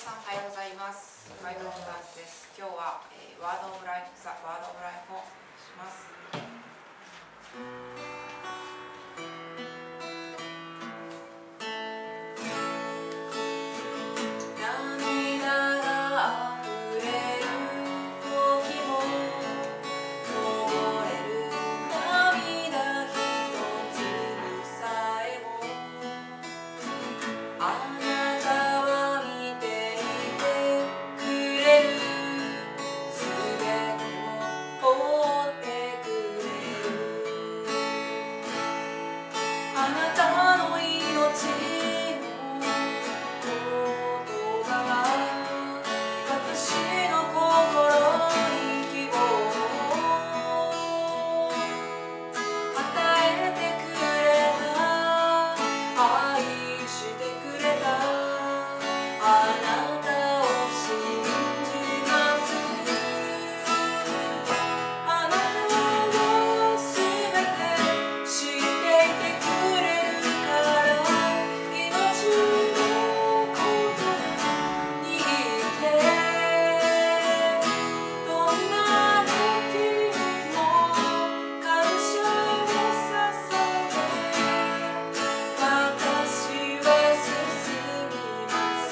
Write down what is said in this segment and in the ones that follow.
さんおはようございます。ガイドオンダンスです。今日は、ワードオブライフ、ザ・ワードオブライフをします。あなたの命の言葉は私の心に希望を与えてくれた、愛してくれた、あなたを信じます。あなたをすべて知っていてくれるから命のこと握ってどんな時も感謝を捧げ私は進みます。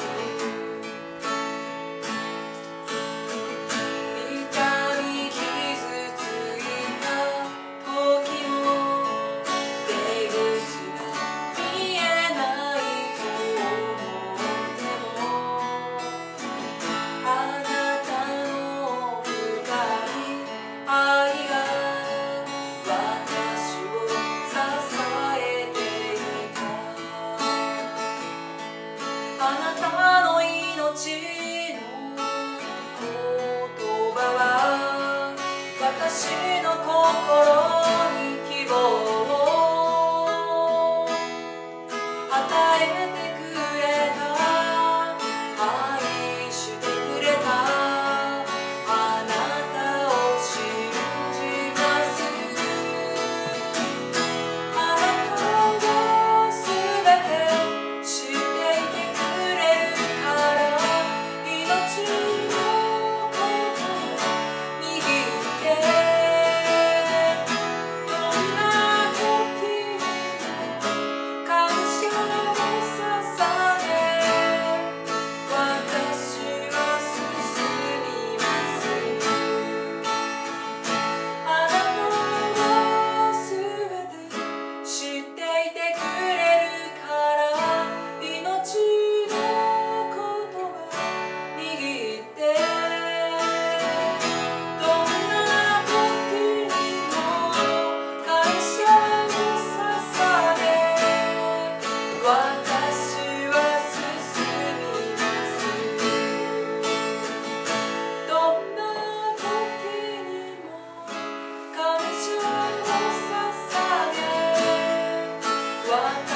痛み傷ついた時も出口が見えないと思ってもあなたの深い愛が私を支えていた。あなたの命の言葉は私の心に希望を与えてくれた、愛してくれた、あなたを信じます。あなたがすべて知っていてくれるから命のこと握ってどんな時も感謝を捧げ私は進みます。あなたはすべて知っていてくれるから命のことは握ってどんな時にも感謝を捧げ私は進みます。どんな時にも感謝を捧げ私